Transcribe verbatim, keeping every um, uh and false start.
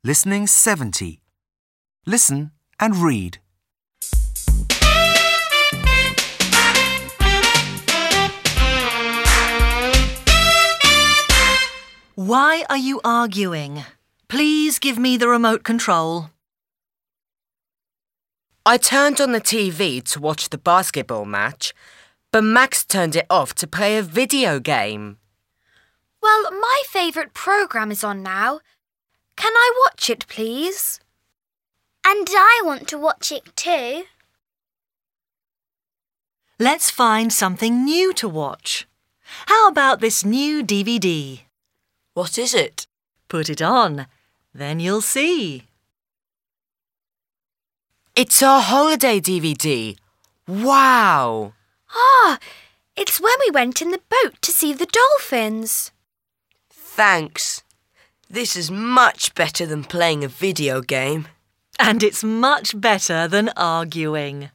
Listening seventy. Listen and read. Why are you arguing? Please give me the remote control. I turned on the T V to watch the basketball match, but Max turned it off to play a video game. Well, my favourite programme is on now. Can I watch it, please? And I want to watch it too. Let's find something new to watch. How about this new D V D? What is it? Put it on, then you'll see. It's our holiday D V D. Wow! Ah, it's when we went in the boat to see the dolphins. Thanks. This is much better than playing a video game. And it's much better than arguing.